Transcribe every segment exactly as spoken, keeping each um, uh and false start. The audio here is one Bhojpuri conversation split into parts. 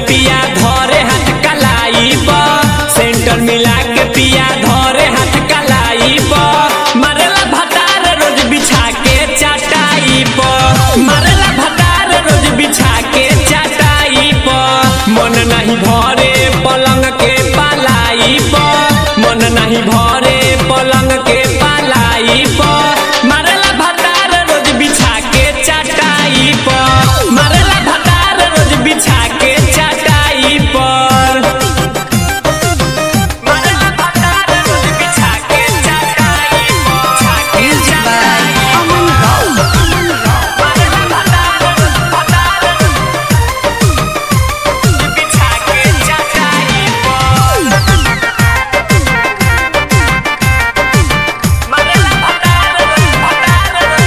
पिया धरे हाथ कलाई पर सेंटर मिला के पिया धरे हाथ कलाई पर मारेला भतार रोज बिछा के चटाई पर मारेला भतार रोज बिछा के चटाई पर मन नहीं भरे पलंग के पलाई पर मन नहीं भरे पलंग के पलाई पर मारेला भतार रोज बिछा के चटाई पर मारेला भतार रोज बिछा के चटाई पर मारेला भतार रोज बिछा के चटाई पर मारेला भतार भतार बिछा के चटाई पर मारेला भतार भतार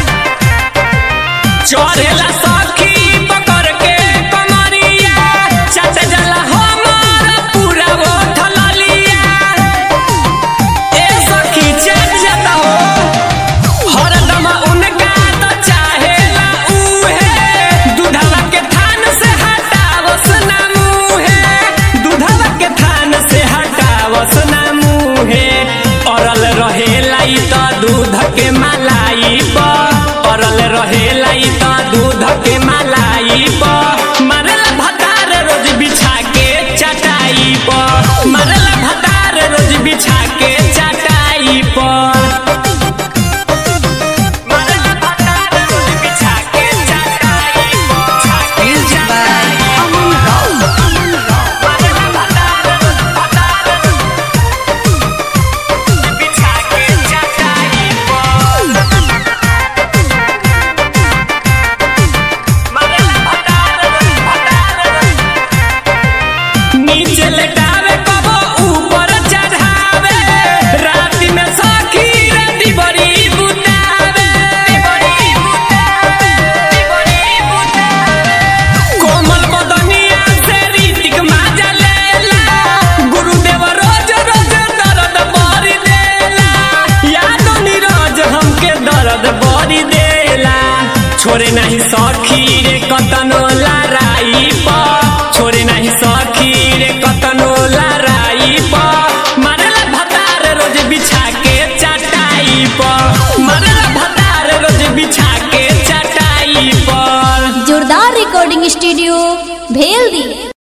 चढ़ेला सखी पकड़ के कमरिया चट जला हमार पूरा ओठल लिया ए सखी चट जता हो हरदम उनका तो चाहेला उहे दूधवा के थान से हटावस ना मुहे दूधवा के थान से हटावस ना मुहे अरल रहेला ई त दूध के मलाई पर अरल रहेला ई त दूध के मलाई पर मारेला भतार रोज बिछा के चटाई पर मारेला भतार रोज बिछा के चटाई पर मारेला भतार रोज बिछा के चटाई पर मारेला भतार भतार बिछा के चटाई पर मारेला भतार भतार नीचे लेटावे कबो ऊपर चढ़ावे राति में सखी राति बड़ी बुतावे बड़ी बुतावे बड़ी बुतावे कोमल बदनिया से रीतिक माजा लेला गुरुदेव रोज रोज दर्द बड़ी देला यादो नीरज हमके दर्द बड़ी देला छोरे नहीं सखी रे कतनो लड़ाई पर छोरे नहीं सखी रे कतनो लड़ाई पर मारेला भतार रोज बिछा के चटाई पर मारेला भतार रोज बिछा के चटाई पर जोरदार रिकॉर्डिंग स्टूडियो भेल दी।